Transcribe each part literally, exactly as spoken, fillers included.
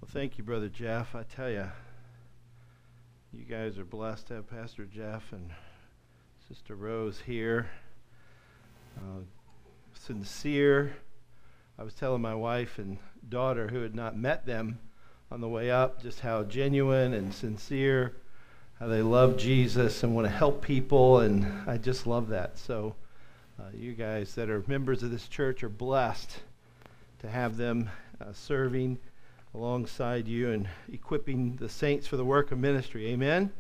Well, thank you, Brother Jeff. I tell you, you guys are blessed to have Pastor Jeff and Sister Rose here. Uh, sincere. I was telling my wife and daughter, who had not met them on the way up, just how genuine and sincere, how they love Jesus and want to help people, and I just love that. So uh, you guys that are members of this church are blessed to have them uh, serving alongside you and equipping the saints for the work of ministry. Amen?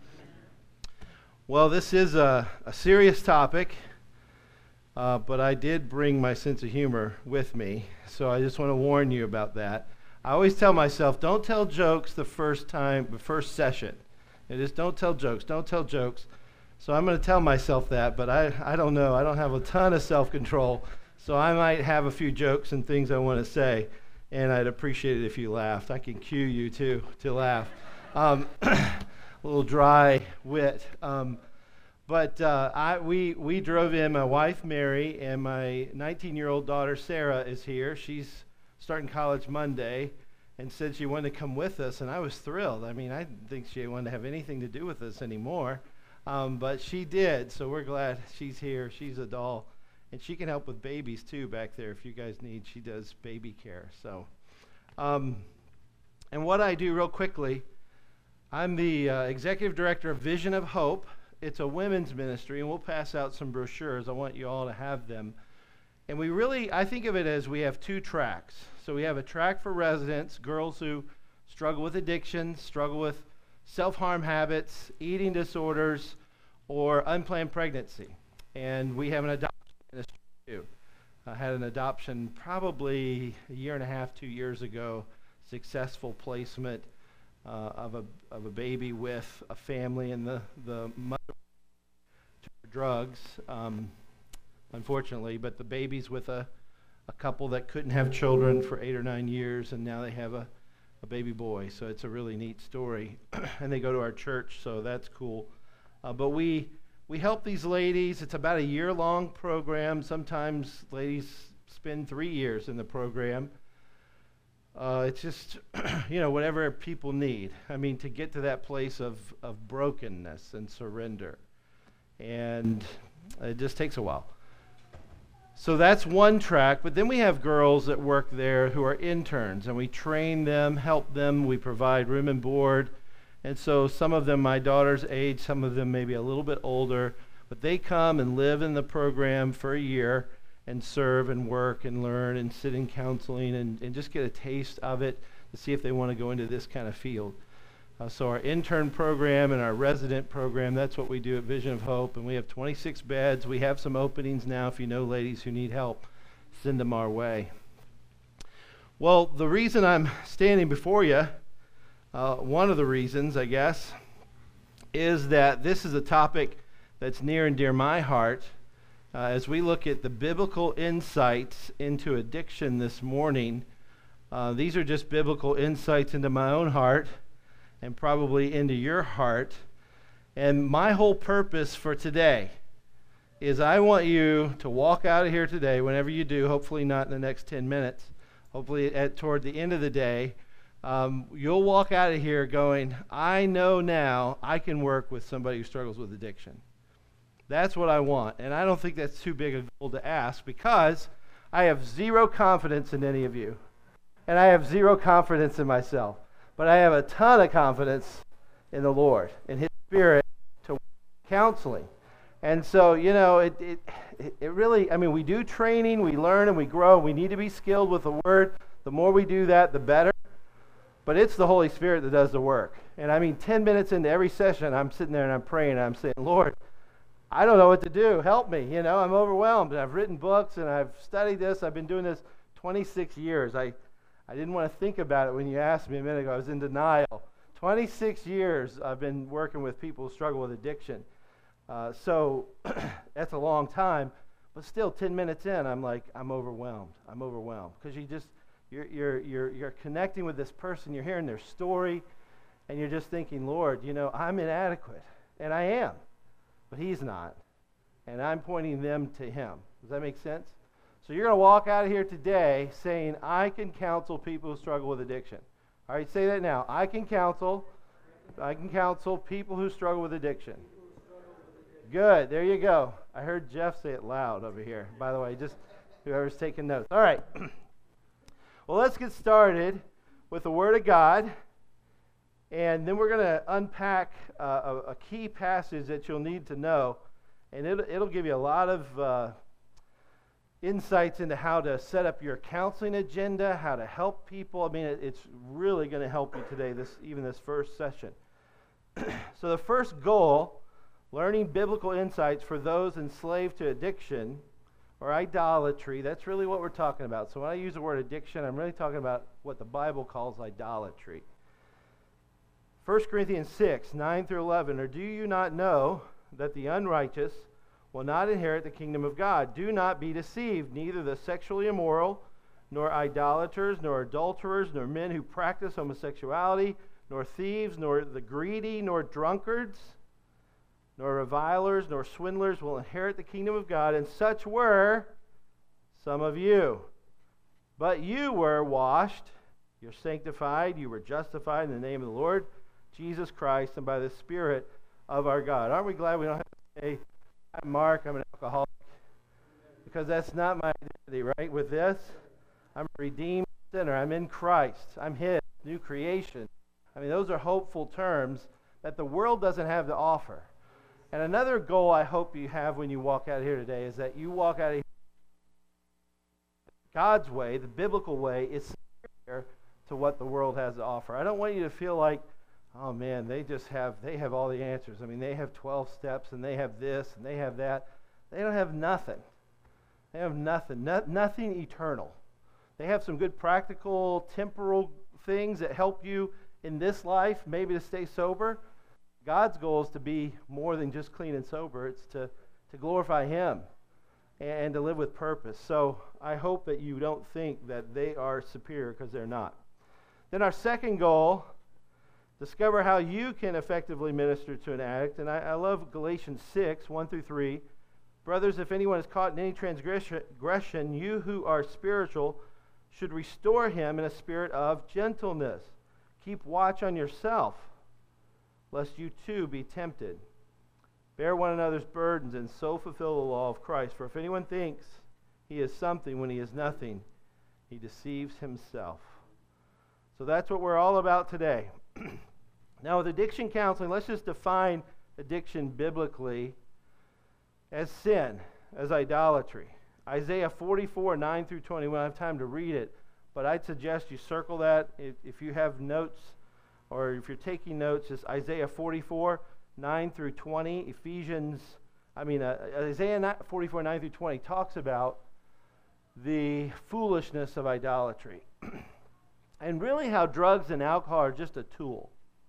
Well, this is a, a serious topic, uh, but I did bring my sense of humor with me, so I just want to warn you about that. I always tell myself, don't tell jokes the first time, the first session. And just don't tell jokes, don't tell jokes. So I'm going to tell myself that, but I, I don't know. I don't have a ton of self-control, so I might have a few jokes and things I want to say. And I'd appreciate it if you laughed. I can cue you, too, to laugh. Um, a little dry wit. Um, but uh, I, we, we drove in. My wife, Mary, and my nineteen-year-old daughter, Sarah, is here. She's starting college Monday and said she wanted to come with us, and I was thrilled. I mean, I didn't think she wanted to have anything to do with us anymore, um, but she did, so we're glad she's here. She's a doll. And she can help with babies, too, back there if you guys need. She does baby care. So, um, and what I do real quickly, I'm the uh, executive director of Vision of Hope. It's a women's ministry, and we'll pass out some brochures. I want you all to have them. And we really, I think of it as we have two tracks. So we have a track for residents, girls who struggle with addiction, struggle with self-harm habits, eating disorders, or unplanned pregnancy. And we have an adoption ministry too. I had an adoption probably a year and a half, two years ago, successful placement uh, of a of a baby with a family, and the, the mother took drugs, um, unfortunately, but the baby's with a, a couple that couldn't have children for eight or nine years, and now they have a, a baby boy, so it's a really neat story. And they go to our church, so that's cool. Uh, but we We help these ladies. It's about a year-long program. Sometimes ladies spend three years in the program. Uh, it's just, you know, whatever people need. I mean, to get to that place of, of brokenness and surrender. And it just takes a while. So that's one track. But then we have girls that work there who are interns, and we train them, help them. We provide room and board. And so some of them my daughter's age, some of them maybe a little bit older, but they come and live in the program for a year and serve and work and learn and sit in counseling and, and just get a taste of it to see if they want to go into this kind of field. Uh, so our intern program and our resident program, that's what we do at Vision of Hope, and we have twenty-six beds. We have some openings now. If you know ladies who need help, send them our way. Well, the reason I'm standing before you, Uh, one of the reasons, I guess, is that this is a topic that's near and dear my heart. Uh, as we look at the biblical insights into addiction this morning, uh, these are just biblical insights into my own heart and probably into your heart. And my whole purpose for today is I want you to walk out of here today, whenever you do, hopefully not in the next ten minutes, hopefully at toward the end of the day, Um, you'll walk out of here going, I know now I can work with somebody who struggles with addiction. That's what I want. And I don't think that's too big a goal to ask, because I have zero confidence in any of you. And I have zero confidence in myself. But I have a ton of confidence in the Lord, in His Spirit, to counseling. And so, you know, it, it, it really, I mean, we do training, we learn and we grow. We need to be skilled with the Word. The more we do that, the better. But it's the Holy Spirit that does the work. And I mean, ten minutes into every session, I'm sitting there and I'm praying and I'm saying, Lord, I don't know what to do. Help me. You know, I'm overwhelmed. And I've written books and I've studied this. I've been doing this twenty-six years. I, I didn't want to think about it when you asked me a minute ago. I was in denial. twenty-six years I've been working with people who struggle with addiction. Uh, so that's a long time. But still, ten minutes in, I'm like, I'm overwhelmed. I'm overwhelmed. Because you just... You're, you're, you're, you're connecting with this person, you're hearing their story, and you're just thinking, Lord, you know, I'm inadequate, and I am, but He's not, and I'm pointing them to Him. Does that make sense? So you're going to walk out of here today saying, I can counsel people who struggle with addiction. All right, say that now. I can counsel. I can counsel people who struggle with addiction. Good. There you go. I heard Jeff say it loud over here. By the way, just whoever's taking notes. All right. Well, let's get started with the Word of God. And then we're going to unpack uh, a, a key passage that you'll need to know. And it'll, it'll give you a lot of uh, insights into how to set up your counseling agenda, how to help people. I mean, it, it's really going to help you today, this even this first session. So the first goal, learning biblical insights for those enslaved to addiction or idolatry. That's really what we're talking about. So when I use the word addiction, I'm really talking about what the Bible calls idolatry. First Corinthians six, nine through eleven, or do you not know that the unrighteous will not inherit the kingdom of God? Do not be deceived, neither the sexually immoral, nor idolaters, nor adulterers, nor men who practice homosexuality, nor thieves, nor the greedy, nor drunkards, nor revilers, nor swindlers will inherit the kingdom of God, and such were some of you. But you were washed, you're sanctified, you were justified in the name of the Lord Jesus Christ and by the Spirit of our God. Aren't we glad we don't have to say, I'm Mark, I'm an alcoholic? Because that's not my identity, right? With this, I'm a redeemed sinner. I'm in Christ. I'm His, new creation. I mean, those are hopeful terms that the world doesn't have to offer. And another goal I hope you have when you walk out of here today is that you walk out of here God's way, the biblical way, is superior to what the world has to offer. I don't want you to feel like, oh man, they just have, they have all the answers. I mean, they have twelve steps, and they have this, and they have that. They don't have nothing. They have nothing, no, nothing eternal. They have some good practical, temporal things that help you in this life, maybe to stay sober. God's goal is to be more than just clean and sober. It's to, to glorify Him and, and to live with purpose. So I hope that you don't think that they are superior, because they're not. Then our second goal, discover how you can effectively minister to an addict. And I, I love Galatians six, one through three. Brothers, if anyone is caught in any transgression, you who are spiritual should restore him in a spirit of gentleness. Keep watch on yourself, lest you too be tempted. Bear one another's burdens, and so fulfill the law of Christ. For if anyone thinks he is something when he is nothing, he deceives himself. So that's what we're all about today. Now, with addiction counseling, let's just define addiction biblically as sin, as idolatry. Isaiah forty-four, nine through twenty. We don't have time to read it, but I'd suggest you circle that. If, if you have notes, or if you're taking notes, it's Isaiah forty-four, nine through twenty. Ephesians, I mean, uh, Isaiah forty-four, nine through twenty talks about the foolishness of idolatry. And really how drugs and alcohol are just a tool.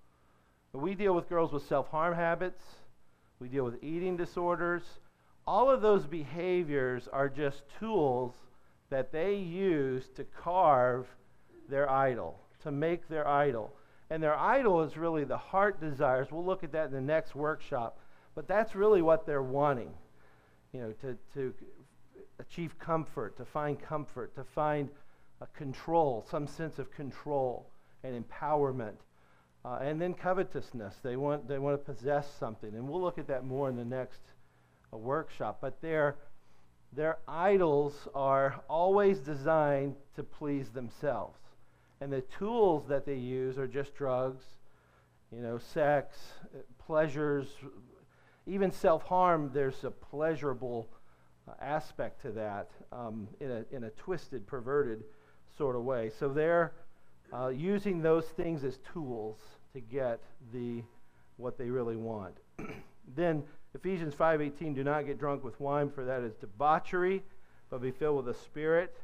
We deal with girls with self-harm habits. We deal with eating disorders. All of those behaviors are just tools that they use to carve their idol, to make their idol. And their idol is really the heart desires. We'll look at that in the next workshop. But that's really what they're wanting, you know, to, to achieve comfort, to find comfort, to find a control, some sense of control and empowerment. Uh, and then covetousness. They want they want to possess something. And we'll look at that more in the next uh, workshop. But their, their idols are always designed to please themselves. And the tools that they use are just drugs, you know, sex, pleasures, even self-harm. There's a pleasurable uh, aspect to that um, in a in a twisted, perverted sort of way. So they're uh, using those things as tools to get the what they really want. Then Ephesians five eighteen, do not get drunk with wine, for that is debauchery, but be filled with the Spirit.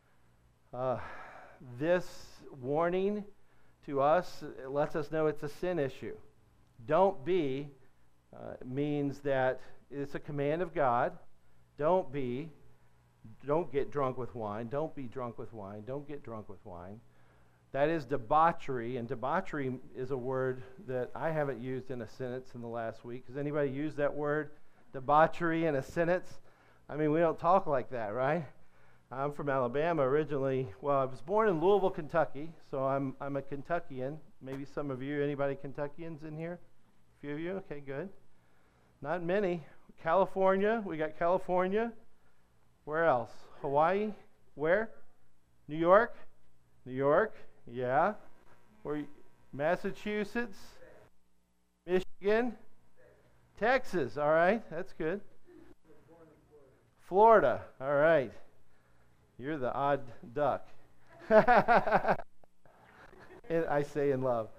Uh, this warning to us lets us know it's a sin issue. Don't be uh, means that it's a command of God. Don't be. Don't get drunk with wine. Don't be drunk with wine. Don't get drunk with wine. That is debauchery, and debauchery is a word that I haven't used in a sentence in the last week. Has anybody used that word, debauchery, in a sentence? I mean, we don't talk like that, right? I'm from Alabama originally. Well, I was born in Louisville, Kentucky, so I'm I'm a Kentuckian. Maybe some of you, anybody Kentuckians in here? A few of you? Okay, good. Not many. California, we got California. Where else? Hawaii? Where? New York? New York? Yeah. Where? Massachusetts? Michigan? Texas, all right, that's good. Florida, all right. You're the odd duck. I say in love.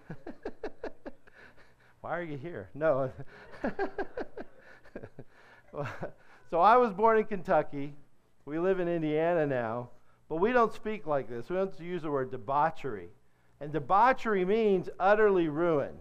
Why are you here? No. So I was born in Kentucky. We live in Indiana now, but we don't speak like this. We don't use the word debauchery. And debauchery means utterly ruined.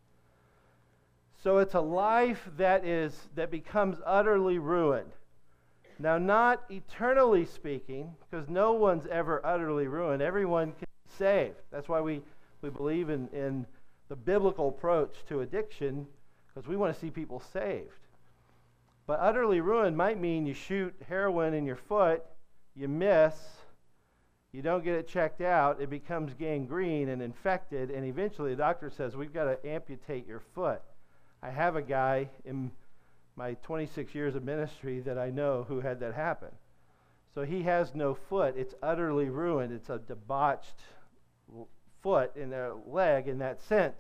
So it's a life that is that becomes utterly ruined. Now, not eternally speaking, because no one's ever utterly ruined. Everyone can be saved. That's why we, we believe in, in the biblical approach to addiction, because we want to see people saved. But utterly ruined might mean you shoot heroin in your foot, you miss, you don't get it checked out, it becomes gangrene and infected, and eventually the doctor says, we've got to amputate your foot. I have a guy in my twenty-six years of ministry that I know who had that happen. So he has no foot. It's utterly ruined. It's a debauched foot in a leg in that sense.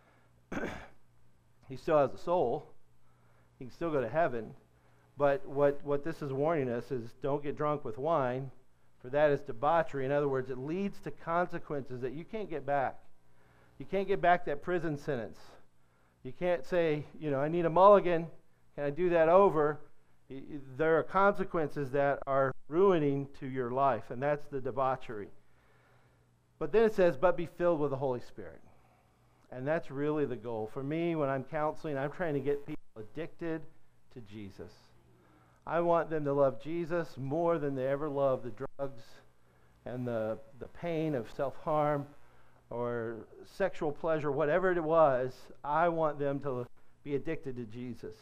He still has a soul. He can still go to heaven. But what, what this is warning us is don't get drunk with wine, for that is debauchery. In other words, it leads to consequences that you can't get back. You can't get back that prison sentence. You can't say, you know, I need a mulligan. Can I do that over? There are consequences that are ruining to your life, and that's the debauchery. But then it says, but be filled with the Holy Spirit. And that's really the goal. For me, when I'm counseling, I'm trying to get people addicted to Jesus. I want them to love Jesus more than they ever loved the drugs and the, the pain of self-harm or sexual pleasure, whatever it was. I want them to be addicted to Jesus.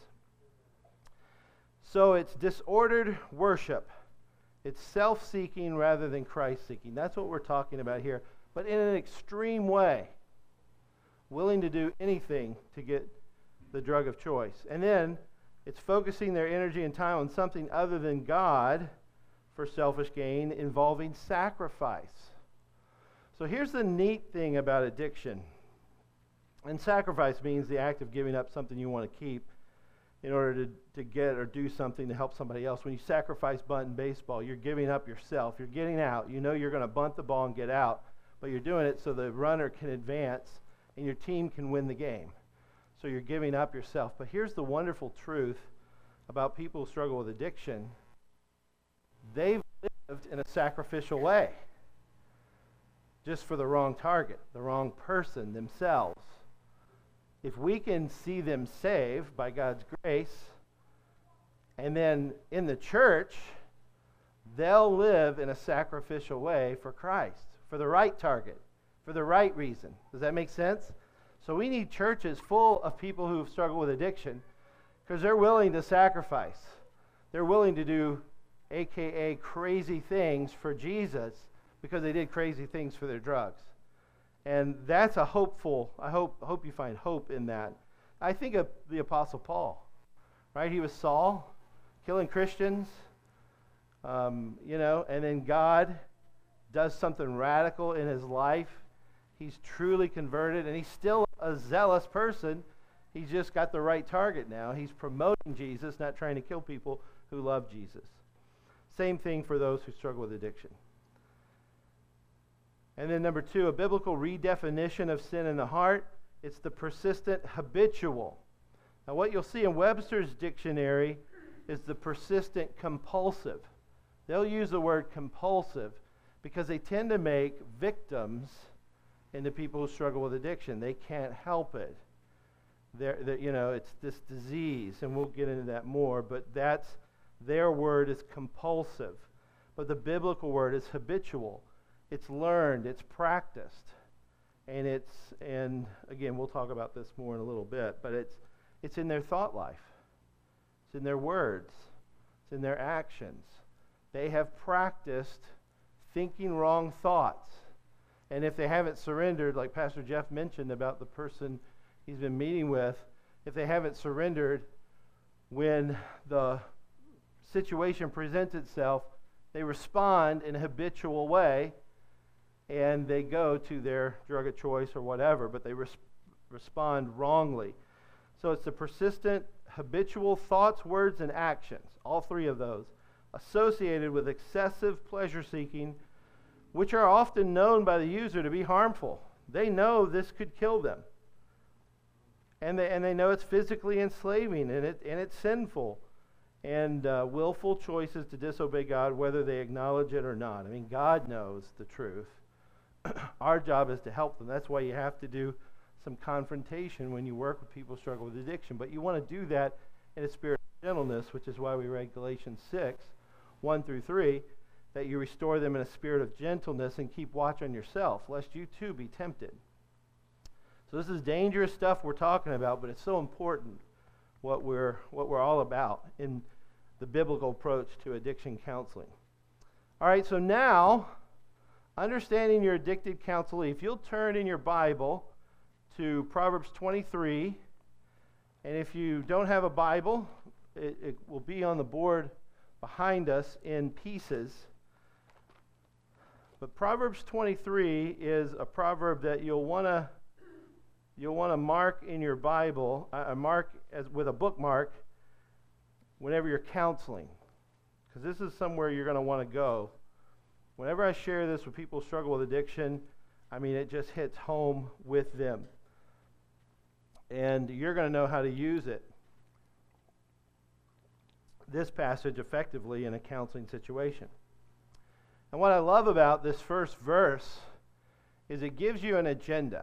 So it's disordered worship. It's self-seeking rather than Christ-seeking. That's what we're talking about here. But in an extreme way. Willing to do anything to get the drug of choice. And then it's focusing their energy and time on something other than God for selfish gain, involving sacrifice. So here's the neat thing about addiction. And sacrifice means the act of giving up something you want to keep in order to, to get or do something to help somebody else. When you sacrifice bunt in baseball, you're giving up yourself. You're getting out. You know you're going to bunt the ball and get out, but you're doing it so the runner can advance and your team can win the game. So you're giving up yourself. But here's the wonderful truth about people who struggle with addiction. They've lived in a sacrificial way, just for the wrong target, the wrong person, themselves. If we can see them saved by God's grace, and then in the church, they'll live in a sacrificial way for Christ, for the right target, for the right reason. Does that make sense? So we need churches full of people who struggle with addiction because they're willing to sacrifice. They're willing to do A K A crazy things for Jesus because they did crazy things for their drugs. And that's a hopeful, I hope hope you find hope in that. I think of the Apostle Paul, right? He was Saul, killing Christians, um, you know, and then God does something radical in his life. He's truly converted, and he's still a zealous person. He's just got the right target now. He's promoting Jesus, not trying to kill people who love Jesus. Same thing for those who struggle with addiction. And then number two, a biblical redefinition of sin in the heart. It's the persistent habitual. Now what you'll see in Webster's dictionary is the persistent compulsive. They'll use the word compulsive because they tend to make victims into people who struggle with addiction. They can't help it. They're, they're, you know, it's this disease, and we'll get into that more, but that's their word is compulsive. But the biblical word is habitual. It's learned, it's practiced, and it's, and again, we'll talk about this more in a little bit, but it's it's in their thought life. It's in their words. It's in their actions. they have practiced thinking wrong thoughts. And if they haven't surrendered, like Pastor Jeff mentioned about the person he's been meeting with, if they haven't surrendered when the situation presents itself, they respond in a habitual way, and they go to their drug of choice or whatever, but they res- respond wrongly. So it's the persistent, habitual thoughts, words, and actions, all three of those, associated with excessive pleasure-seeking, which are often known by the user to be harmful. They know this could kill them. And they, and they know it's physically enslaving, and, it, and it's sinful. And uh, willful choices to disobey God, whether they acknowledge it or not. I mean, God knows the truth. Our job is to help them. That's why you have to do some confrontation when you work with people who struggle with addiction. But you want to do that in a spirit of gentleness, which is why we read Galatians six, one through three, that you restore them in a spirit of gentleness and keep watch on yourself, lest you too be tempted. So this is dangerous stuff we're talking about, but it's so important what we're what we're all about in the biblical approach to addiction counseling. All right, so now, understanding your addicted counselee, if you'll turn in your Bible to Proverbs twenty-three, and if you don't have a Bible, it, it will be on the board behind us in pieces. But Proverbs twenty-three is a proverb that you'll want to you'll want to mark in your Bible, uh, mark as with a bookmark whenever you're counseling, because this is somewhere you're going to want to go. Whenever I share this with people who struggle with addiction, I mean, it just hits home with them. And you're going to know how to use it, this passage, effectively in a counseling situation. And what I love about this first verse is it gives you an agenda.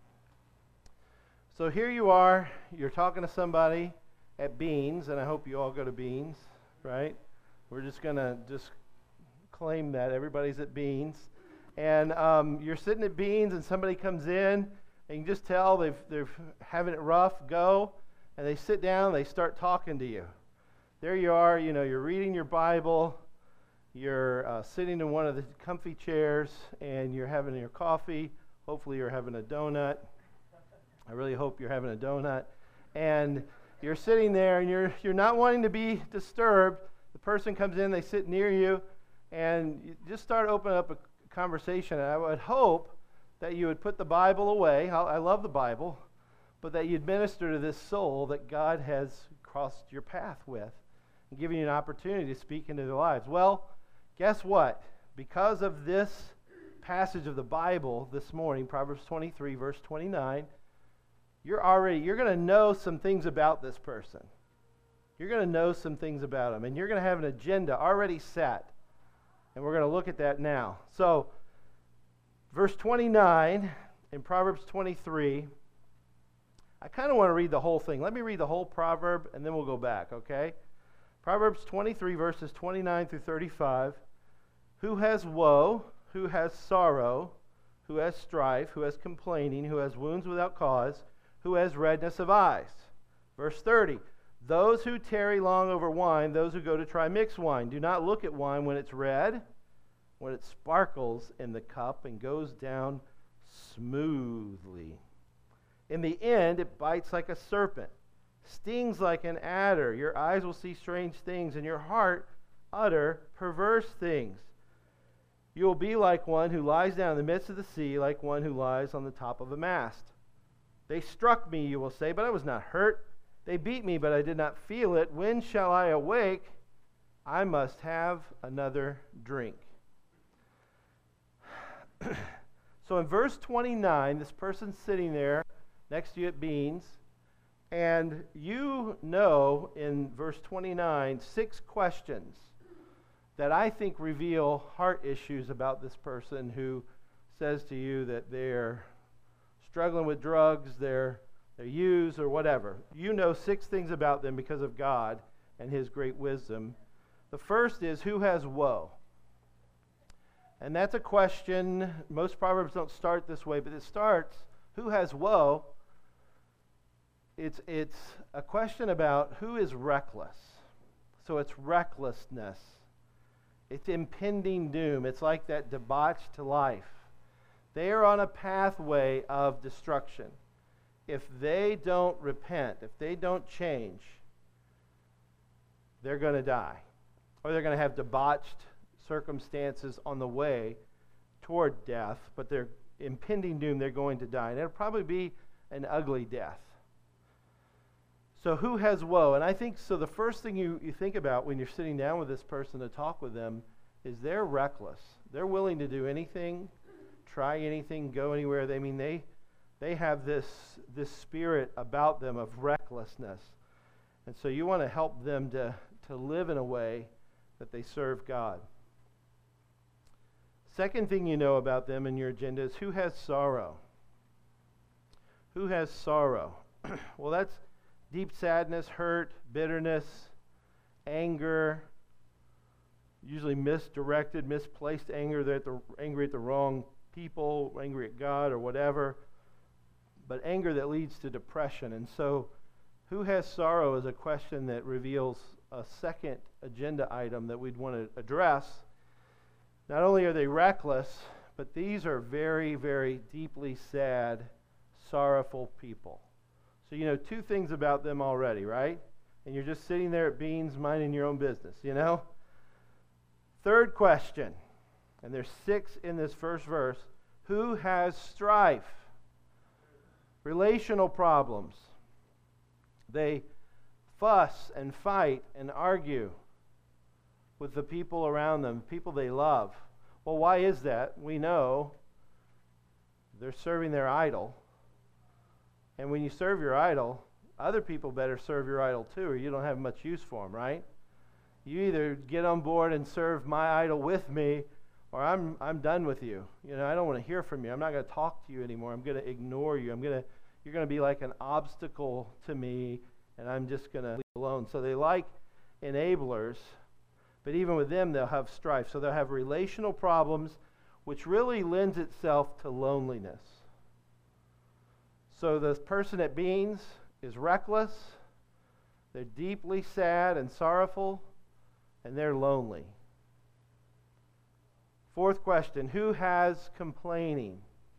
So here you are, you're talking to somebody at Beans, and I hope you all go to Beans, right? We're just going to just claim that everybody's at Beans. And um, you're sitting at Beans, and somebody comes in, and you can just tell they've, they're having it rough, go, and they sit down, and they start talking to you. There you are, you know, you're reading your Bible, you're uh, sitting in one of the comfy chairs, and you're having your coffee. Hopefully you're having a donut. I really hope you're having a donut. And you're sitting there, and you're you're not wanting to be disturbed. The person comes in, they sit near you, and you just start opening up a conversation. And I would hope that you would put the Bible away. I, I love the Bible. But that you'd minister to this soul that God has crossed your path with and giving you an opportunity to speak into their lives. Well, guess what? Because of this passage of the Bible this morning, Proverbs twenty-three, verse twenty-nine, you're already, you're going to know some things about this person. You're going to know some things about them, and you're going to have an agenda already set. And we're going to look at that now. So, verse twenty-nine in Proverbs twenty-three, I kind of want to read the whole thing. Let me read the whole proverb, and then we'll go back, okay? Proverbs twenty-three, verses twenty-nine through thirty-five. Who has woe? Who has sorrow? Who has strife? Who has complaining? Who has wounds without cause? Who has redness of eyes? Verse thirty. Those who tarry long over wine, those who go to try mixed wine, do not look at wine when it's red, when it sparkles in the cup and goes down smoothly. In the end, it bites like a serpent, stings like an adder. Your eyes will see strange things, and your heart utter perverse things. You will be like one who lies down in the midst of the sea, like one who lies on the top of a mast. They struck me, you will say, but I was not hurt. They beat me, but I did not feel it. When shall I awake? I must have another drink. So in verse twenty-nine, this person's sitting there next to you at Beans, and you know in verse twenty-nine six questions that I think reveal heart issues about this person who says to you that they're struggling with drugs, they're they're used, or whatever. You know six things about them because of God and His great wisdom. The first is, who has woe? And that's a question. Most Proverbs don't start this way, but it starts, who has woe? It's, it's a question about who is reckless. So it's recklessness. It's impending doom. It's like that debauched life. They are on a pathway of destruction. If they don't repent, if they don't change, they're going to die. Or they're going to have debauched circumstances on the way toward death, but they're impending doom, they're going to die. And it'll probably be an ugly death. So who has woe? And I think, so the first thing you, you think about when you're sitting down with this person to talk with them is they're reckless. They're willing to do anything, try anything, go anywhere. They mean they they have this this spirit about them of recklessness. And so you want to help them to, to live in a way that they serve God. Second thing you know about them in your agenda is who has sorrow. Who has sorrow? Well, that's deep sadness, hurt, bitterness, anger, usually misdirected, misplaced anger. They're at the, angry at the wrong people, angry at God or whatever. But anger that leads to depression. And so, who has sorrow is a question that reveals a second agenda item that we'd want to address. Not only are they reckless, but these are very, very deeply sad, sorrowful people. So you know two things about them already, right? And you're just sitting there at Beans minding your own business, you know? Third question, and there's six in this first verse. Who has strife? Relational problems. They fuss and fight and argue with the people around them, people they love. Well, why is that? We know they're serving their idol. And when you serve your idol, other people better serve your idol too, or you don't have much use for them, right? You either get on board and serve my idol with me, or I'm I'm done with you. You know, I don't want to hear from you. I'm not going to talk to you anymore. I'm going to ignore you. I'm going to you're going to be like an obstacle to me, and I'm just going to leave you alone. So they like enablers, but even with them, they'll have strife. So they'll have relational problems, which really lends itself to loneliness. So the person at Beans is reckless, they're deeply sad and sorrowful, and they're lonely. Fourth question, who has complaining?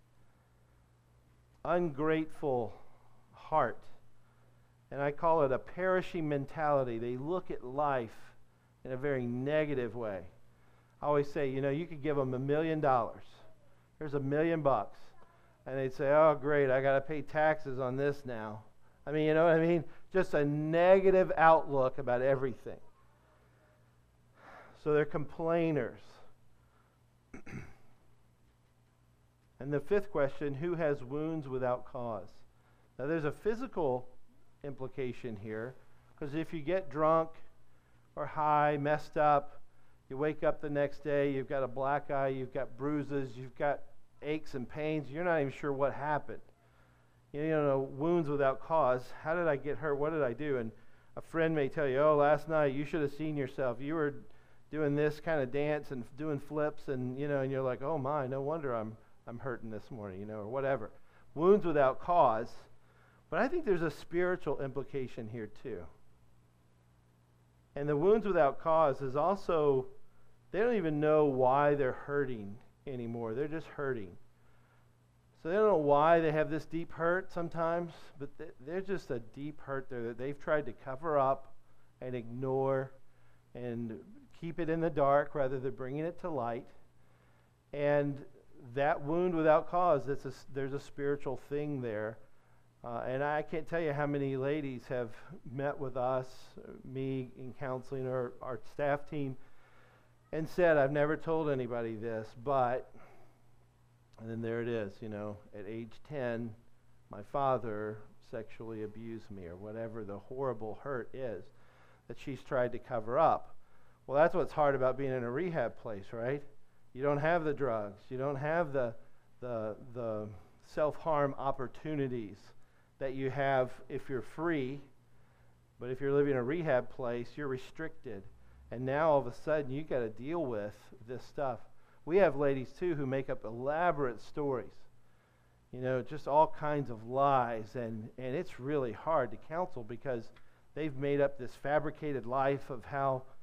Ungrateful heart. And I call it a perishing mentality. They look at life in a very negative way. I always say, you know, you could give them a million dollars. Here's a million bucks. And they'd say, oh, great, I got to pay taxes on this now. I mean, you know what I mean? Just a negative outlook about everything. So they're complainers. And the fifth question, who has wounds without cause? Now, there's a physical implication here, because if you get drunk or high, messed up, you wake up the next day, you've got a black eye, you've got bruises, you've got aches and pains, you're not even sure what happened. You know, wounds without cause. How did I get hurt? What did I do? And a friend may tell you, oh, last night you should have seen yourself. You were doing this kind of dance and doing flips, and you know, and you're like, oh my, no wonder I'm I'm hurting this morning, you know, or whatever. Wounds without cause. But I think there's a spiritual implication here too. And the wounds without cause is also, they don't even know why they're hurting anymore. They're just hurting. So they don't know why they have this deep hurt sometimes, but they're just a deep hurt there that they've tried to cover up and ignore and keep it in the dark rather than bringing it to light. And that wound without cause, it's a, there's a spiritual thing there. Uh, and I can't tell you how many ladies have met with us, me in counseling, or our staff team, and said, I've never told anybody this, but, and then there it is, you know, at age ten, my father sexually abused me, or whatever the horrible hurt is that she's tried to cover up. Well, that's what's hard about being in a rehab place, right? You don't have the drugs. You don't have the, the, the self-harm opportunities that you have if you're free. But if you're living in a rehab place, you're restricted. And now all of a sudden you got to deal with this stuff. We have ladies too who make up elaborate stories. You know, just all kinds of lies. And, and it's really hard to counsel because they've made up this fabricated life of how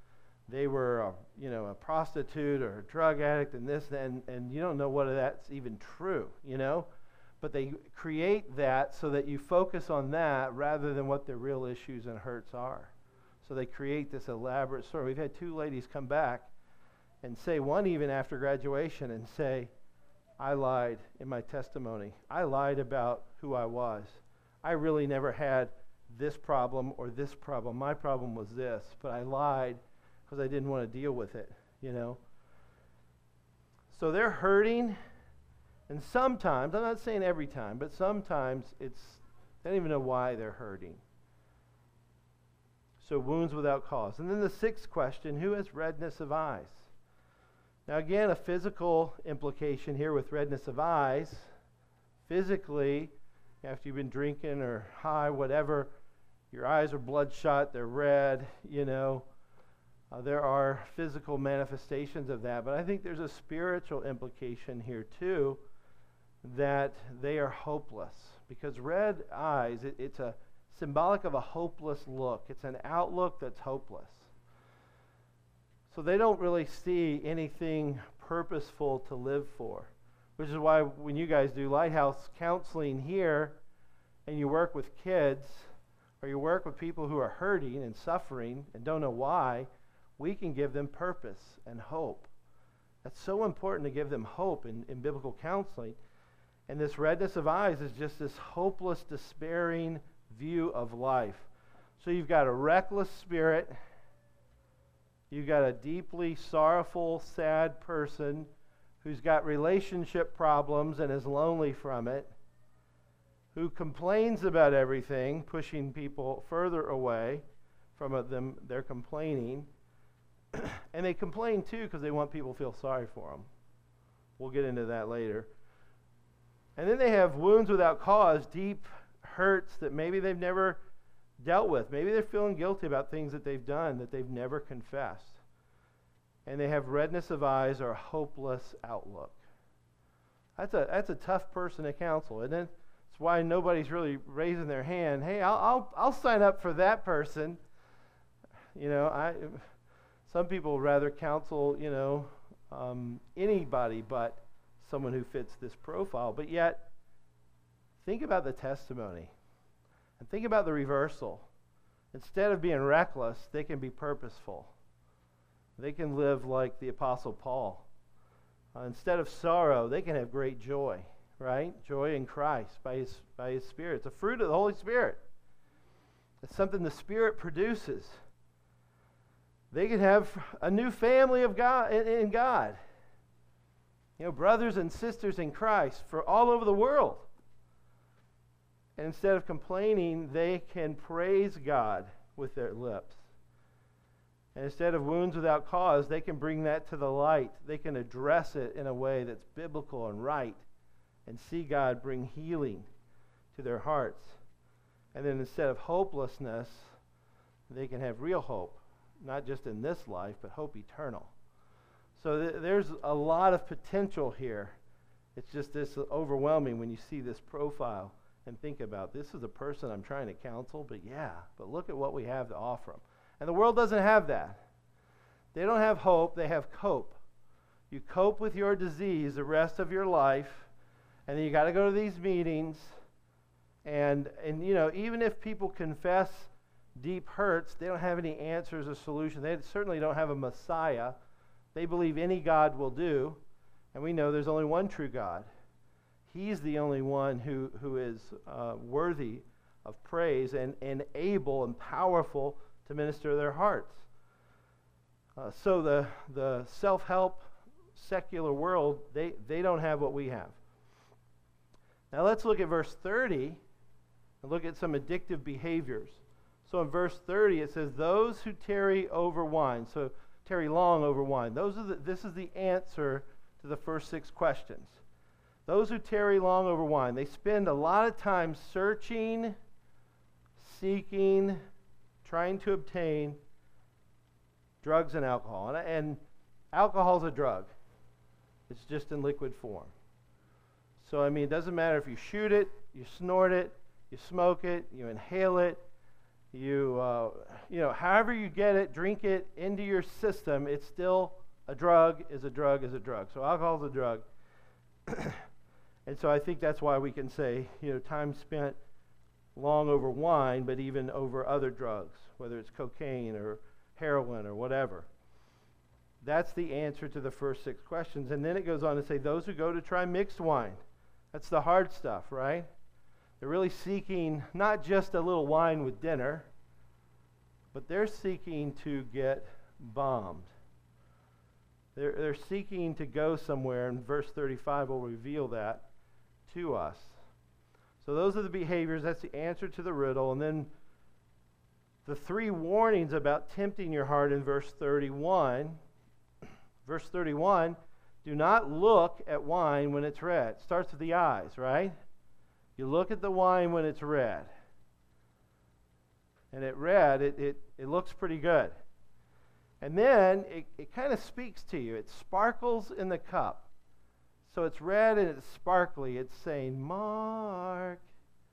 they were, a, you know, a prostitute or a drug addict and this, and, and you don't know whether that's even true, you know? But they create that so that you focus on that rather than what their real issues and hurts are. So they create this elaborate story. We've had two ladies come back and say, one even after graduation, and say, I lied in my testimony. I lied about who I was. I really never had this problem or this problem. My problem was this, but I lied because I didn't want to deal with it, you know. So they're hurting, and sometimes, I'm not saying every time, but sometimes it's, they don't even know why they're hurting. So wounds without cause. And then the sixth question, who has redness of eyes? Now again, a physical implication here with redness of eyes. Physically, after you've been drinking or high, whatever, your eyes are bloodshot, they're red, you know. Uh, there are physical manifestations of that, but I think there's a spiritual implication here too, that they are hopeless. Because red eyes, it, it's a symbolic of a hopeless look. It's an outlook that's hopeless. So they don't really see anything purposeful to live for, which is why when you guys do Lighthouse counseling here, and you work with kids, or you work with people who are hurting and suffering and don't know why, we can give them purpose and hope. That's so important to give them hope in, in biblical counseling. And this redness of eyes is just this hopeless, despairing view of life. So you've got a reckless spirit, you've got a deeply sorrowful, sad person who's got relationship problems and is lonely from it, who complains about everything, pushing people further away from them, they're complaining. And they complain too because they want people to feel sorry for them. We'll get into that later. And then they have wounds without cause, deep hurts that maybe they've never dealt with. Maybe they're feeling guilty about things that they've done that they've never confessed. And they have redness of eyes or a hopeless outlook. That's a that's a tough person to counsel, isn't it? That's why nobody's really raising their hand. Hey, I'll I'll, I'll sign up for that person. You know, I. Some people rather counsel, you know, um, anybody but someone who fits this profile. But yet, think about the testimony. And think about the reversal. Instead of being reckless, they can be purposeful. They can live like the Apostle Paul. Uh, instead of sorrow, they can have great joy, right? Joy in Christ by his, by his Spirit. It's a fruit of the Holy Spirit. It's something the Spirit produces. They can have a new family of God in God. You know, brothers and sisters in Christ for all over the world. And instead of complaining, they can praise God with their lips. And instead of wounds without cause, they can bring that to the light. They can address it in a way that's biblical and right and see God bring healing to their hearts. And then instead of hopelessness, they can have real hope. Not just in this life, but hope eternal. So th- there's a lot of potential here. It's just this overwhelming when you see this profile and think about, this is a person I'm trying to counsel, but yeah, but look at what we have to offer them. And the world doesn't have that. They don't have hope, they have cope. You cope with your disease the rest of your life, and then you got to go to these meetings, and, and you know, even if people confess deep hurts, they don't have any answers or solutions. They certainly don't have a Messiah. They believe any God will do, and we know there's only one true God. He's the only one who, who is uh, worthy of praise and, and able and powerful to minister to their hearts. Uh, so the, the self-help secular world, they, they don't have what we have. Now let's look at verse thirty and look at some addictive behaviors. So in verse thirty, it says, those who tarry over wine. So tarry long over wine. Those are the, this is the answer to the first six questions. Those who tarry long over wine, they spend a lot of time searching, seeking, trying to obtain drugs and alcohol. And, and alcohol is a drug. It's just in liquid form. So, I mean, it doesn't matter if you shoot it, you snort it, you smoke it, you inhale it. You, uh, you know, however you get it, drink it into your system, it's still a drug, is a drug, is a drug. So alcohol is a drug. And so I think that's why we can say, you know, time spent long over wine, but even over other drugs, whether it's cocaine or heroin or whatever. That's the answer to the first six questions. And then it goes on to say, those who go to try mixed wine, that's the hard stuff, right? They're really seeking not just a little wine with dinner, but they're seeking to get bombed. They're, they're seeking to go somewhere, and verse thirty-five will reveal that to us. So those are the behaviors. That's the answer to the riddle. And then the three warnings about tempting your heart in verse thirty-one. Verse thirty-one, do not look at wine when it's red. It starts with the eyes, right? You look at the wine when it's red. And at red, it, it, it looks pretty good. And then it, it kind of speaks to you. It sparkles in the cup. So it's red and it's sparkly. It's saying, Mark,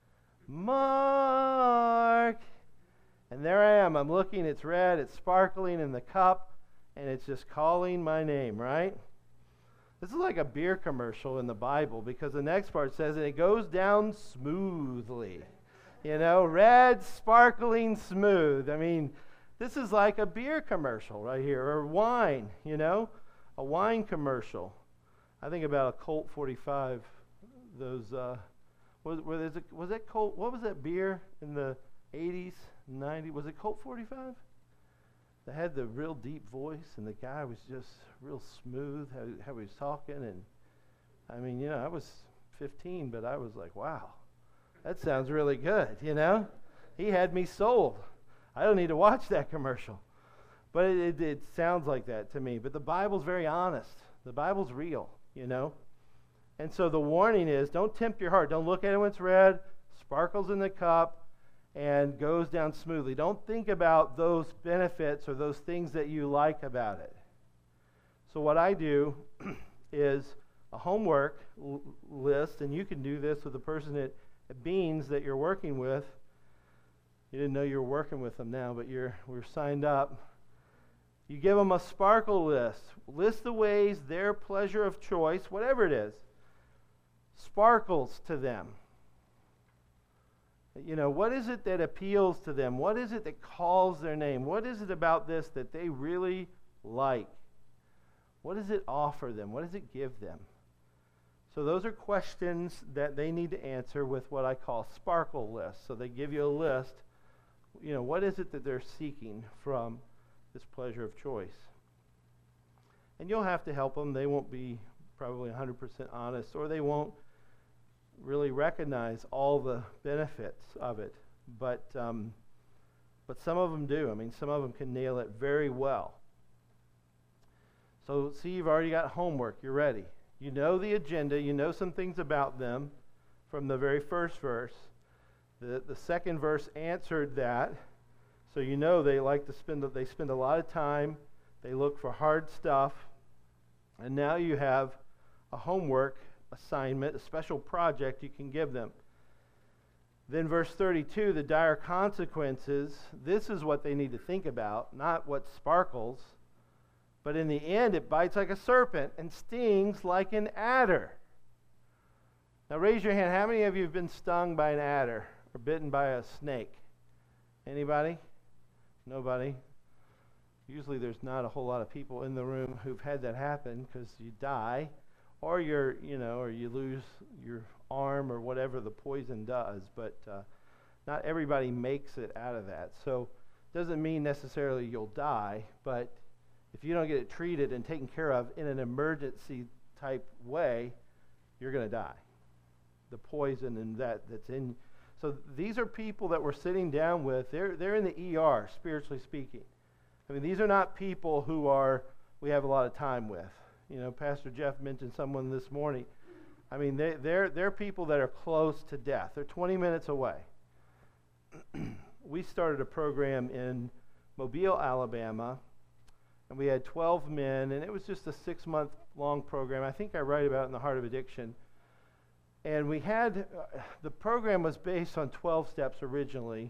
Mark. And there I am. I'm looking. It's red. It's sparkling in the cup. And it's just calling my name, right? This is like a beer commercial in the Bible, because the next part says, and it goes down smoothly. You know, red, sparkling, smooth. I mean, this is like a beer commercial right here, or wine, you know, a wine commercial. I think about a Colt forty-five. Those, uh, was, was, it, was that Colt, what was that beer in the eighties, nineties? Was it Colt forty-five? They had the real deep voice, and the guy was just real smooth, how, how he was talking. And I mean, you know, I was fifteen, but I was like, wow, that sounds really good, you know? He had me sold. I don't need to watch that commercial. But it, it, it sounds like that to me. But the Bible's very honest. The Bible's real, you know? And so the warning is, don't tempt your heart. Don't look at it when it's red, sparkles in the cup, and goes down smoothly. Don't think about those benefits or those things that you like about it. So what I do is a homework l- list, and you can do this with the person at, at Beans that you're working with. You didn't know you were working with them now, but you're we're signed up. You give them a sparkle list. List the ways their pleasure of choice, whatever it is, sparkles to them. You know, what is it that appeals to them? What is it that calls their name? What is it about this that they really like? What does it offer them? What does it give them? So those are questions that they need to answer with what I call sparkle lists. So they give you a list. You know, what is it that they're seeking from this pleasure of choice? And you'll have to help them. They won't be probably one hundred percent honest, or they won't really recognize all the benefits of it. But um, but some of them do. I mean, some of them can nail it very well. So see, you've already got homework. You're ready. You know the agenda. You know some things about them from the very first verse. The the second verse answered that. So you know they like to spend they spend a lot of time. They look for hard stuff. And now you have a homework assignment, a special project you can give them. Then verse thirty-two, the dire consequences. This is what they need to think about, not what sparkles. But in the end, it bites like a serpent and stings like an adder. Now raise your hand. How many of you have been stung by an adder or bitten by a snake? Anybody? Nobody? Usually there's not a whole lot of people in the room who've had that happen, because you die, or you're, you know, or you lose your arm or whatever the poison does. But uh, not everybody makes it out of that. So it doesn't mean necessarily you'll die, but if you don't get it treated and taken care of in an emergency type way, you're going to die. The poison and that that's in. So these are people that we're sitting down with. They're they're in the E R, spiritually speaking. I mean, these are not people who are we have a lot of time with. You know, Pastor Jeff mentioned someone this morning. I mean, they, they're they're people that are close to death. They're twenty minutes away. We started a program in Mobile, Alabama, and we had twelve men, and it was just a six-month-long program. I think I write about it in The Heart of Addiction. And we had, uh, the program was based on twelve steps originally,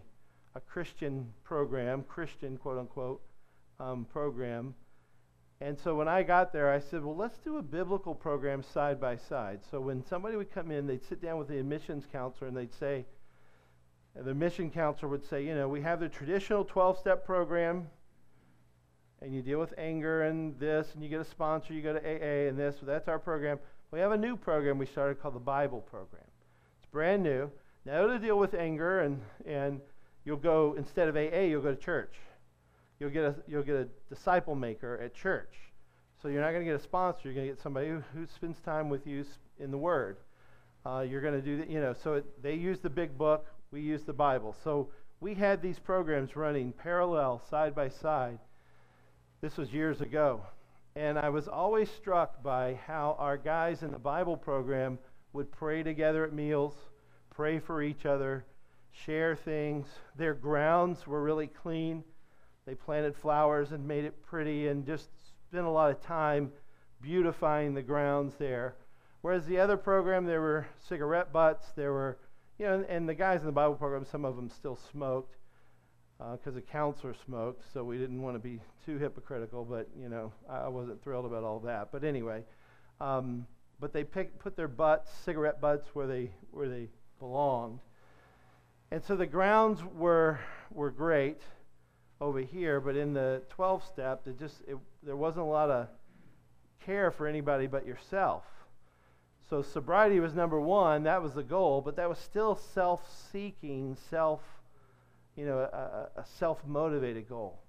a Christian program, Christian quote unquote um, program. And so when I got there, I said, well, let's do a biblical program side by side. So when somebody would come in, they'd sit down with the admissions counselor and they'd say, the mission counselor would say, you know, we have the traditional twelve-step program, and you deal with anger and this, and you get a sponsor, you go to A A and this. So that's our program. We have a new program we started called the Bible program. It's brand new. Now to deal with anger, and and you'll go, instead of A A, you'll go to church. You'll get a you'll get a disciple maker at church. So you're not going to get a sponsor. You're going to get somebody who, who spends time with you in the Word. Uh, you're going to do that, you know. So it, they use the big book. We use the Bible. So we had these programs running parallel, side by side. This was years ago. And I was always struck by how our guys in the Bible program would pray together at meals, pray for each other, share things. Their grounds were really clean. They planted flowers and made it pretty and just spent a lot of time beautifying the grounds there. Whereas the other program, there were cigarette butts, there were You know, and, and the guys in the Bible program, some of them still smoked because uh, the counselor smoked, so we didn't want to be too hypocritical, but, you know, I, I wasn't thrilled about all that. But anyway, um, but they pick, put their butts, cigarette butts, where they where they belonged. And so the grounds were were great over here, but in the twelve-step, it just it, there wasn't a lot of care for anybody but yourself. So sobriety was number one, that was the goal, but that was still self-seeking, self, you know, a, a self-motivated goal.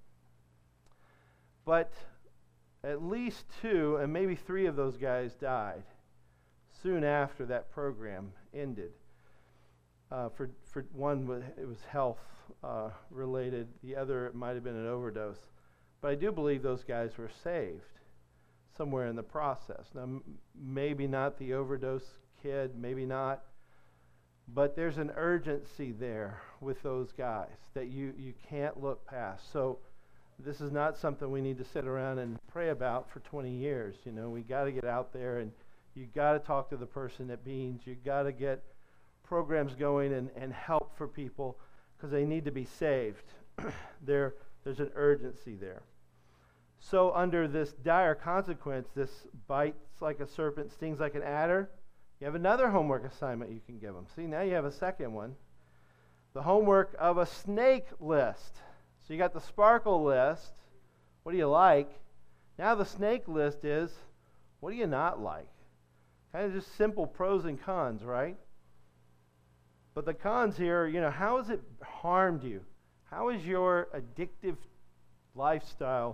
But at least two, and maybe three of those guys died soon after that program ended. Uh, for for one, it was health uh, related. The other, it might have been an overdose. But I do believe those guys were saved somewhere in the process. Now, m- maybe not the overdose kid, maybe not, but there's an urgency there with those guys that you, you can't look past. So this is not something we need to sit around and pray about for twenty years. You know, we got to get out there, and you got to talk to the person at Beans. You got to get programs going and, and help for people because they need to be saved. there, there's an urgency there. So under this dire consequence, this bites like a serpent, stings like an adder, you have another homework assignment you can give them. See, now you have a second one. The homework of a snake list. So you got the sparkle list. What do you like? Now the snake list is, what do you not like? Kind of just simple pros and cons, right? But the cons here, you know, how has it harmed you? How has your addictive lifestyle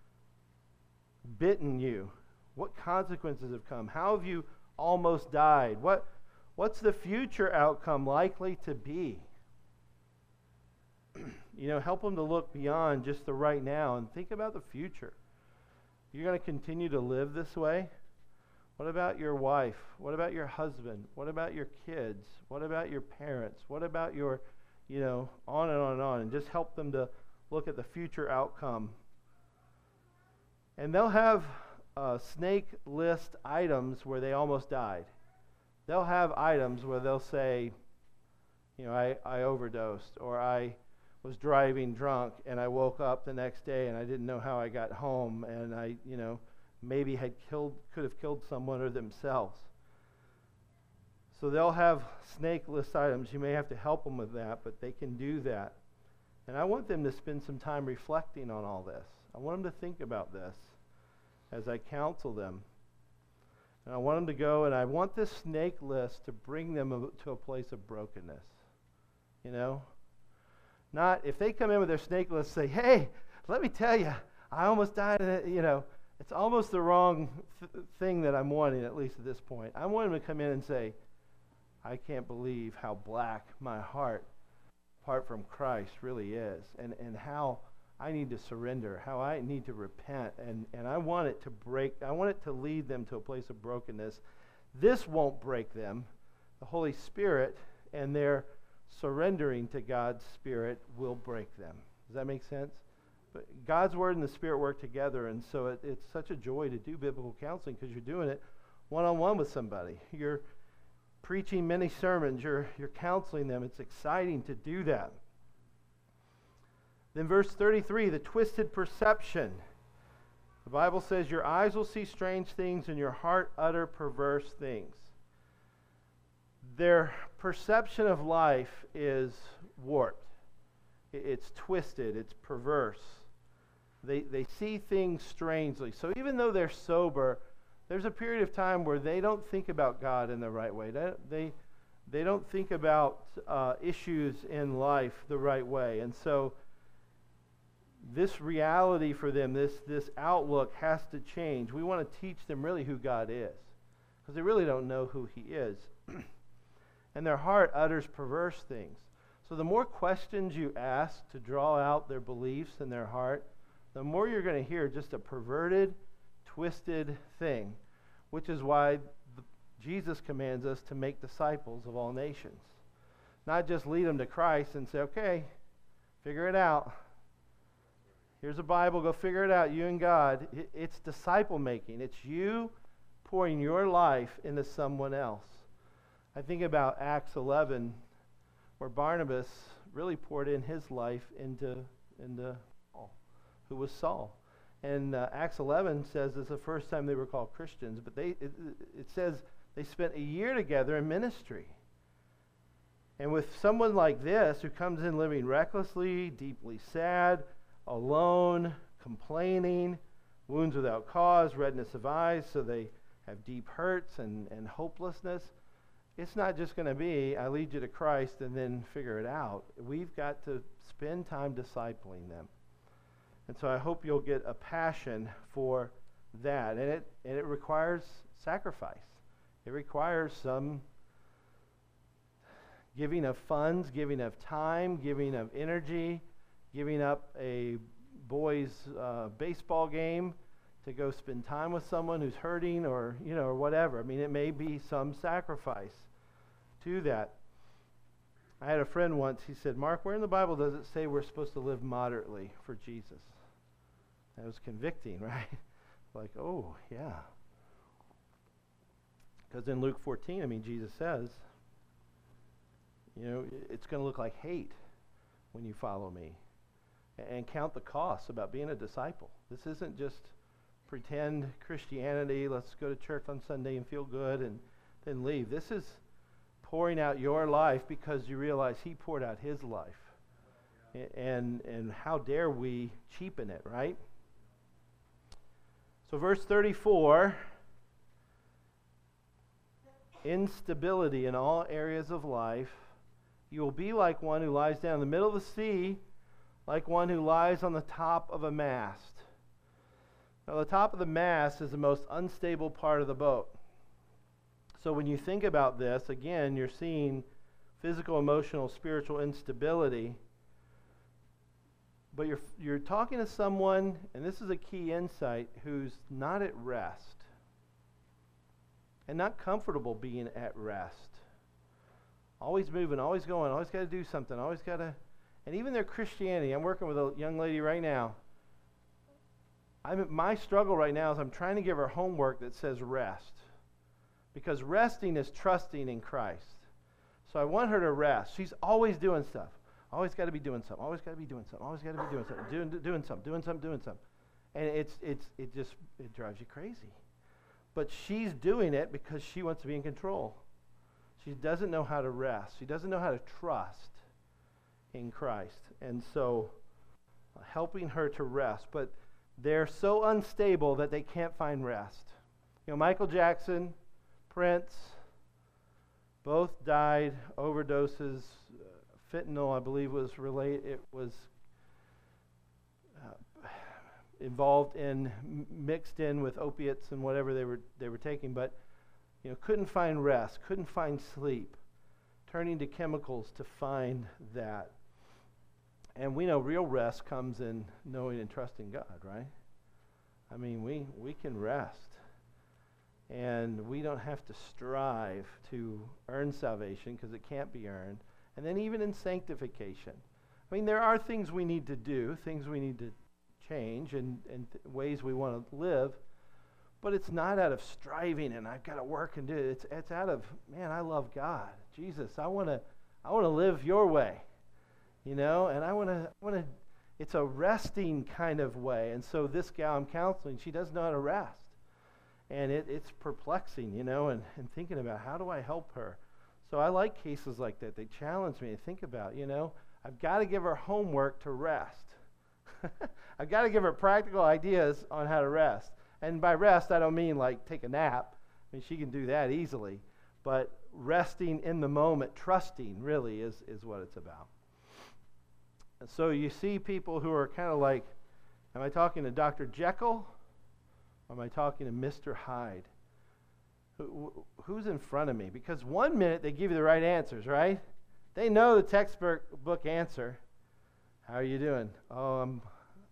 bitten you? What consequences have come? How have you almost died? What what's the future outcome likely to be? You know, help them to look beyond just the right now and think about the future. You're going to continue to live this way? What about your wife? What about your husband? What about your kids? What about your parents? What about your, you know, on and on and on, and just help them to look at the future outcome. And they'll have uh, snake list items where they almost died. They'll have items where they'll say, you know, I, I overdosed, or I was driving drunk and I woke up the next day and I didn't know how I got home, and I, you know, maybe had killed, could have killed someone or themselves. So they'll have snake list items. You may have to help them with that, but they can do that. And I want them to spend some time reflecting on all this. I want them to think about this as I counsel them. And I want them to go, and I want this snake list to bring them to a place of brokenness. You know? Not, if they come in with their snake list, say, hey, let me tell you, I almost died, and you know, it's almost the wrong th- thing that I'm wanting, at least at this point. I want them to come in and say, I can't believe how black my heart, apart from Christ, really is, and, and how I need to surrender, how I need to repent, and, and I want it to break, I want it to lead them to a place of brokenness. This won't break them. The Holy Spirit and their surrendering to God's Spirit will break them. Does that make sense? But God's Word and the Spirit work together, and so it, it's such a joy to do biblical counseling because you're doing it one-on-one with somebody. You're preaching many sermons. You're, you're counseling them. It's exciting to do that. Then verse thirty-three, the twisted perception. The Bible says, your eyes will see strange things and your heart utter perverse things. Their perception of life is warped. It's twisted. It's perverse. They, they see things strangely. So even though they're sober, there's a period of time where they don't think about God in the right way. They, they, they don't think about uh, issues in life the right way. And so this reality for them, this, this outlook has to change. We want to teach them really who God is, because they really don't know who He is. And their heart utters perverse things. So the more questions you ask to draw out their beliefs in their heart, the more you're going to hear just a perverted, twisted thing, which is why the, Jesus commands us to make disciples of all nations. Not just lead them to Christ and say, okay, figure it out. Here's a Bible, go figure it out, you and God. It, it's disciple making. It's you pouring your life into someone else. I think about Acts eleven, where Barnabas really poured in his life into, into Paul, who was Saul. And uh, Acts eleven says it's the first time they were called Christians, but they it, it says they spent a year together in ministry. And with someone like this, who comes in living recklessly, deeply sad, alone, complaining, wounds without cause, redness of eyes, so they have deep hurts and, and hopelessness, it's not just going to be, I lead you to Christ and then figure it out. We've got to spend time discipling them. And so I hope you'll get a passion for that. And it, and it requires sacrifice. It requires some giving of funds, giving of time, giving of energy, giving up a boys' uh, baseball game to go spend time with someone who's hurting, or you know, or whatever. I mean, it may be some sacrifice to that. I had a friend once, he said, Mark, where in the Bible does it say we're supposed to live moderately for Jesus? That was convicting, right? Like, oh, yeah. Because in Luke fourteen, I mean, Jesus says, you know, it's going to look like hate when you follow me. And count the costs about being a disciple. This isn't just pretend Christianity, let's go to church on Sunday and feel good and then leave. This is pouring out your life because you realize He poured out His life. And, and how dare we cheapen it, right? So verse thirty-four, instability in all areas of life. You will be like one who lies down in the middle of the sea, like one who lies on the top of a mast. Now, the top of the mast is the most unstable part of the boat. So when you think about this, again, you're seeing physical, emotional, spiritual instability. But you're, you're talking to someone, and this is a key insight, who's not at rest. And not comfortable being at rest. Always moving, always going, always got to do something, always got to... And even their Christianity, I'm working with a young lady right now. I'm, my struggle right now is I'm trying to give her homework that says rest. Because resting is trusting in Christ. So I want her to rest. She's always doing stuff. Always got to be doing something. Always got to be doing something. Always got to be doing something. Doing, doing something. Doing something. Doing something. And it's it's it just it drives you crazy. But she's doing it because she wants to be in control. She doesn't know how to rest. She doesn't know how to trust in Christ. And so uh, helping her to rest. But they're so unstable that they can't find rest. You know, Michael Jackson, Prince, both died overdoses. Uh, fentanyl, I believe, was related. It was uh, involved in, mixed in with opiates and whatever they were they were taking. But you know, couldn't find rest, couldn't find sleep, turning to chemicals to find that. And we know real rest comes in knowing and trusting God, right? I mean, we, we can rest. And we don't have to strive to earn salvation because it can't be earned. And then even in sanctification. I mean, there are things we need to do, things we need to change, and, and th- ways we want to live. But it's not out of striving and I've got to work and do it. It's, it's out of, man, I love God. Jesus, I want to I want to live your way. You know, and I want to I want to it's a resting kind of way. And so this gal I'm counseling, she doesn't know how to rest. And it, it's perplexing, you know, and, and thinking about how do I help her. So I like cases like that. They challenge me to think about, you know, I've got to give her homework to rest. I've got to give her practical ideas on how to rest. And by rest, I don't mean like take a nap. I mean, she can do that easily. But resting in the moment, trusting really is, is what it's about. And so you see people who are kind of like, am I talking to Doctor Jekyll? Or am I talking to Mister Hyde? Who, who's in front of me? Because one minute they give you the right answers, right? They know the textbook book answer. How are you doing? Oh, I'm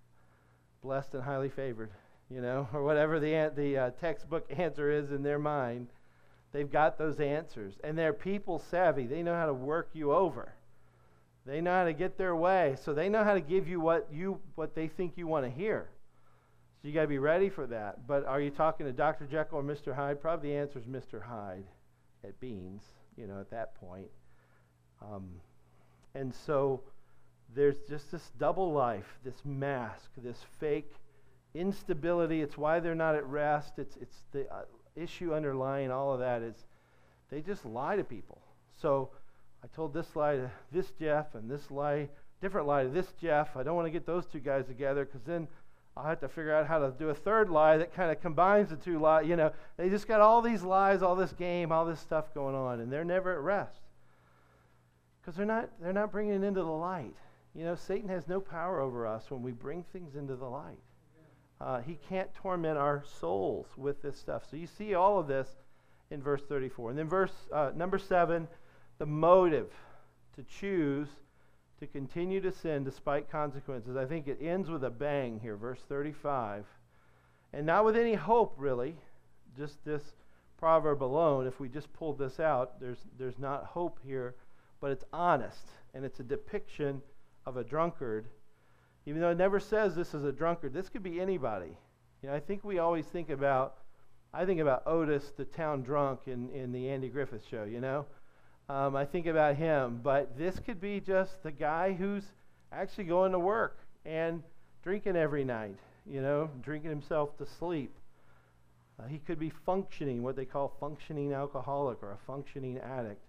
blessed and highly favored, you know, or whatever the the uh, textbook answer is in their mind. They've got those answers, and they're people savvy. They know how to work you over. They know how to get their way, so they know how to give you what you what they think you want to hear. So you got to be ready for that. But are you talking to Doctor Jekyll or Mister Hyde? Probably the answer is Mister Hyde at Beans, you know, at that point. Um, and so there's just this double life, this mask, this fake instability. It's why they're not at rest. It's it's the uh, issue underlying all of that is they just lie to people. So I told this lie to this Jeff and this lie, different lie to this Jeff. I don't want to get those two guys together because then I'll have to figure out how to do a third lie that kind of combines the two lies. You know, they just got all these lies, all this game, all this stuff going on, and they're never at rest because they're not they're not bringing it into the light. You know, Satan has no power over us when we bring things into the light. Uh, he can't torment our souls with this stuff. So you see all of this in verse thirty-four. And then verse uh, number seven, the motive to choose to continue to sin despite consequences. I think it ends with a bang here, verse thirty-five. And not with any hope, really, just this proverb alone. If we just pulled this out, there's there's not hope here, but it's honest, and it's a depiction of a drunkard. Even though it never says this is a drunkard, this could be anybody. You know, I think we always think about, I think about Otis, the town drunk in, in the Andy Griffith Show, you know. Um, I think about him, but this could be just the guy who's actually going to work and drinking every night, you know, drinking himself to sleep. Uh, he could be functioning, what they call functioning alcoholic or a functioning addict.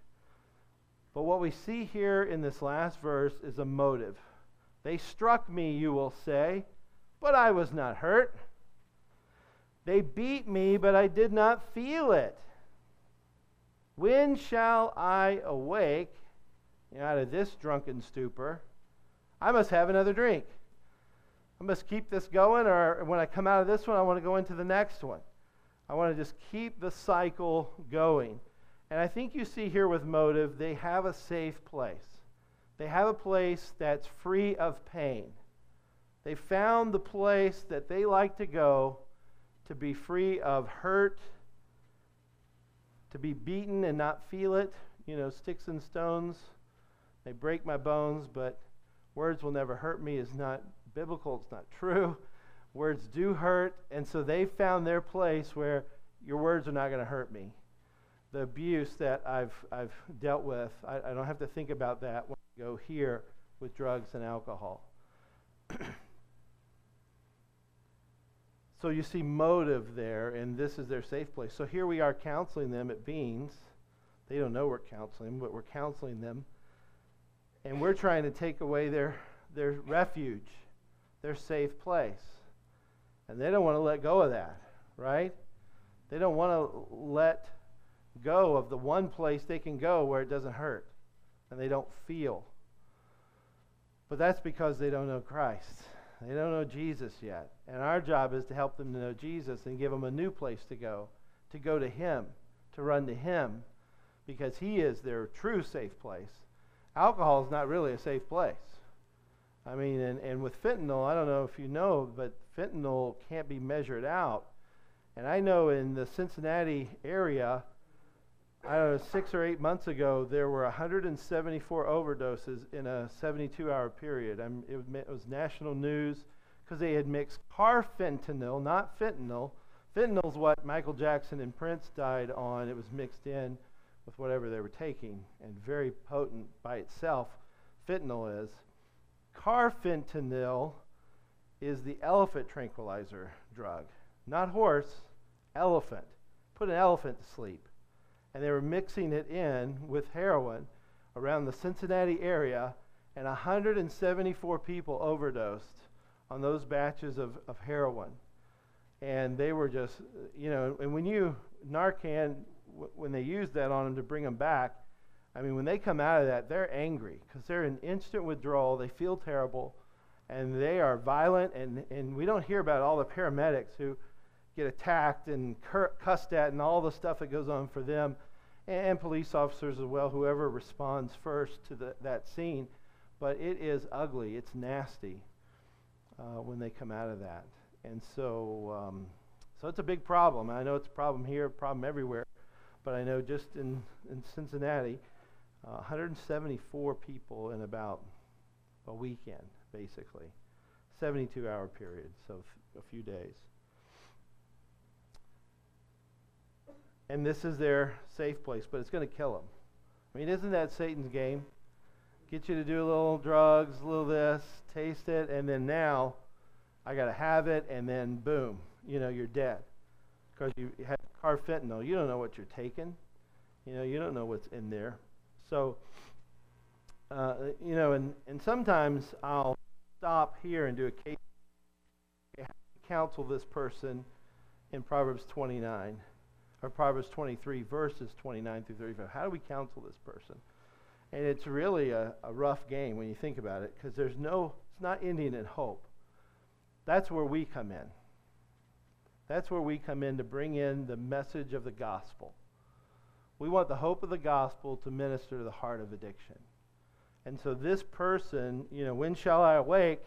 But what we see here in this last verse is a motive. They struck me, you will say, but I was not hurt. They beat me, but I did not feel it. When shall I awake out of this drunken stupor? I must have another drink. I must keep this going, or when I come out of this one, I want to go into the next one. I want to just keep the cycle going. And I think you see here with motive, they have a safe place. They have a place that's free of pain. They found the place that they like to go to be free of hurt, to be beaten and not feel it. You know, sticks and stones, they break my bones, but words will never hurt me is not biblical. It's not true. Words do hurt, and so they found their place where your words are not going to hurt me. The abuse that I've I've dealt with, I, I don't have to think about that when I go here with drugs and alcohol. So you see motive there, and this is their safe place. So here we are counseling them at Beans. They don't know we're counseling, but we're counseling them. And we're trying to take away their, their refuge, their safe place. And they don't want to let go of that, right? They don't want to let go of the one place they can go where it doesn't hurt and they don't feel. But that's because they don't know Christ. They don't know Jesus yet. And our job is to help them to know Jesus and give them a new place to go, to go to Him, to run to Him, because He is their true safe place. Alcohol is not really a safe place. I mean, and, and with fentanyl, I don't know if you know, but fentanyl can't be measured out. And I know in the Cincinnati area, I don't know, six or eight months ago, there were one hundred seventy-four overdoses in a seventy-two hour period. I'm, it, it was national news because they had mixed carfentanil, not fentanyl. Fentanyl is what Michael Jackson and Prince died on. It was mixed in with whatever they were taking, and very potent by itself, fentanyl is. Carfentanil is the elephant tranquilizer drug. Not horse, elephant. Put an elephant to sleep. And they were mixing it in with heroin around the Cincinnati area, and one hundred seventy-four people overdosed on those batches of, of heroin. And they were just, you know, and when you, Narcan, w- when they use that on them to bring them back, I mean, when they come out of that, they're angry because they're in instant withdrawal. They feel terrible, and they are violent, and, and we don't hear about all the paramedics who get attacked and cur- cussed at and all the stuff that goes on for them, and, and police officers as well, whoever responds first to the, that scene. But it is ugly. It's nasty uh, when they come out of that. And so um, so it's a big problem. I know it's a problem here, a problem everywhere, but I know just in, in Cincinnati, uh, one hundred seventy-four people in about a weekend, basically. seventy-two hour period, so f- a few days. And this is their safe place, but it's going to kill them. I mean, isn't that Satan's game? Get you to do a little drugs, a little this, taste it, and then now I got to have it, and then boom, you know, you're dead. Because you had carfentanil. You don't know what you're taking. You know, you don't know what's in there. So, uh, you know, and, and sometimes I'll stop here and do a case, counsel this person in Proverbs twenty-nine, or Proverbs twenty-three, verses twenty-nine through thirty-five. How do we counsel this person? And it's really a, a rough game when you think about it, because there's no, it's not ending in hope. That's where we come in. That's where we come in to bring in the message of the gospel. We want the hope of the gospel to minister to the heart of addiction. And so this person, you know, when shall I awake?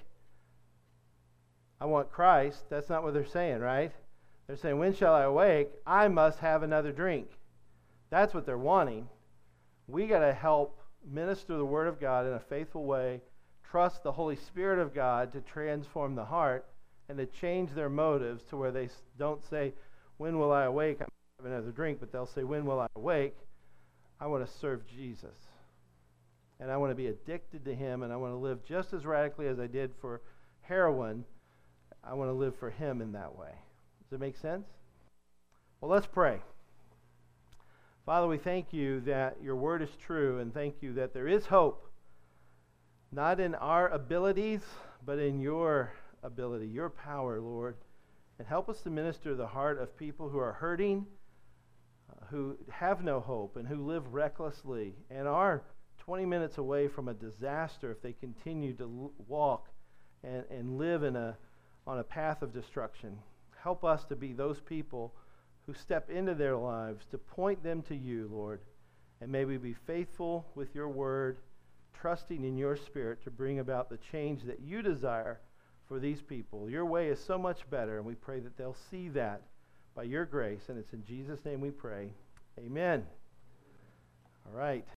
I want Christ. That's not what they're saying, right? They're saying, when shall I awake? I must have another drink. That's what they're wanting. We got to help minister the Word of God in a faithful way, trust the Holy Spirit of God to transform the heart and to change their motives to where they don't say, when will I awake? I'm going to have another drink, but they'll say, when will I awake? I want to serve Jesus. And I want to be addicted to Him, and I want to live just as radically as I did for heroin. I want to live for Him in that way. Does it make sense? Well, let's pray. Father, we thank you that your word is true, and thank you that there is hope, not in our abilities, but in your ability, your power, Lord. And help us to minister to the heart of people who are hurting, uh, who have no hope, and who live recklessly, and are twenty minutes away from a disaster if they continue to l- walk and, and live in a on a path of destruction. Help us to be those people who step into their lives to point them to you, Lord. And may we be faithful with your word, trusting in your Spirit to bring about the change that you desire for these people. Your way is so much better, and we pray that they'll see that by your grace. And it's in Jesus' name we pray. Amen. All right.